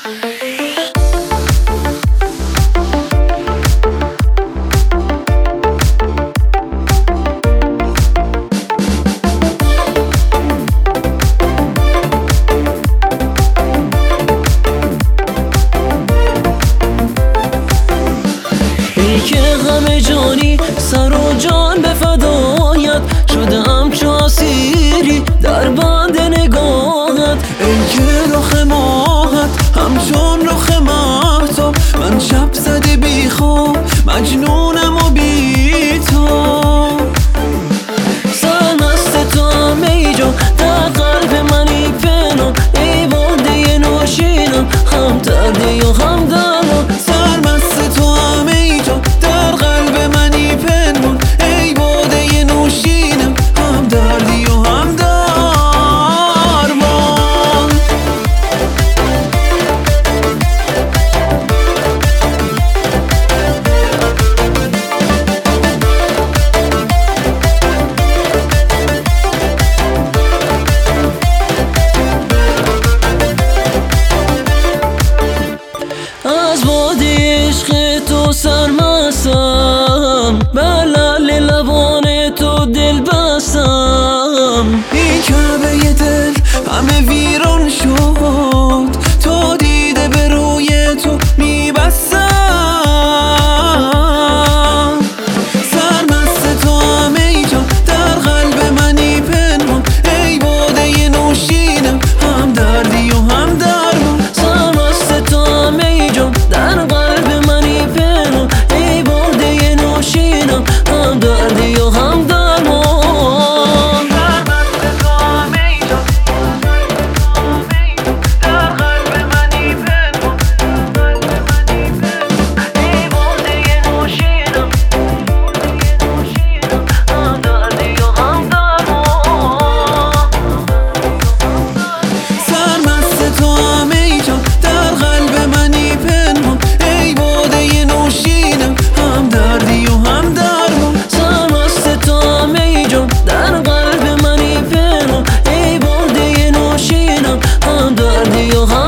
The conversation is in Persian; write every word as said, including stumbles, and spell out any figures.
که غم جانی سر و جان به فدایت شدم چو اسیری در بند نگاهت. ای که رخ ماهت همچون رخ مهتاب، من شب زده بی خواب مجنونم و بی تو. سرمست تو هم ای جان در قلب منی پنهان، ای باده نوشینم هم دردی و هم درمان. سرمست تو هم ای جان در قلب منی پنهان، ای باده نوشینم هم دردی و هم درمان. از باده عشق تو سرمستم، بر لعل لبان تو دل بستم. این کعبه دل همه ویران شد، تا دیده به روی تو میبستم. سرمست تو هم ای جان در قلب منی پنهان، ای باده نوشینم هم دردی و هم درمان. سرمست تو هم ای جان در قلب منی پنهان، ای باده نوشینم هم دردی و هم درمان. Yo